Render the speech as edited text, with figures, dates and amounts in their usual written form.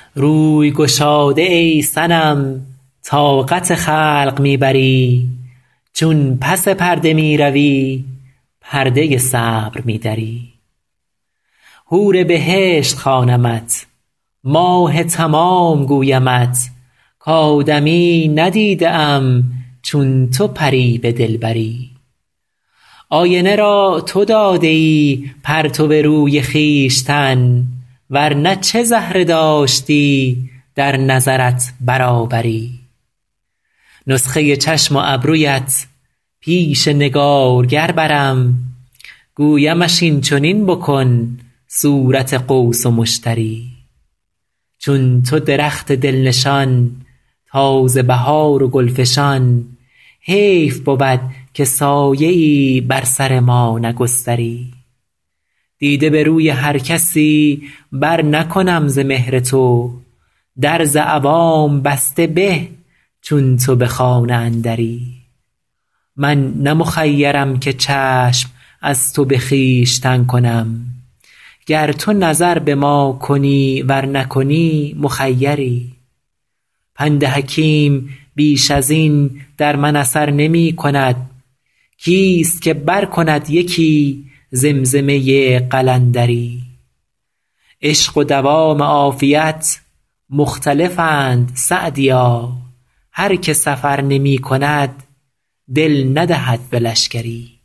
روی گشاده ای صنم طاقت خلق می بری، چون پس پرده می روی پرده صبر می دری. حور بهشت خوانمت، ماه تمام گویمت، کآدمی ندیده ام چون تو پری به دلبری. آینه را تو داده ای پرتو روی خویشتن، ور نه چه زهره داشتی در نظرت برابری. نسخه چشم و ابرویت پیش نگارگر برم، گویمش این چنین بکن صورت قوس و مشتری. چون تو درخت دلنشان تازه بهار و گلفشان، حیف بود که سایه ای بر سر ما نگستری. دیده به روی هر کسی بر نکنم ز مهر تو، در ز عوام بسته به چون تو به خانه اندری. من نه مخیرم که چشم از تو به خویشتن کنم، گر تو نظر به ما کنی ور نکنی مخیری. پند حکیم بیش از این در من اثر نمی کند، کیست که بر کند یکی زمزمه قلندری. عشق و دوام عافیت مختلفند سعدیا، هر که سفر نمی کند دل ندهد به لشکری.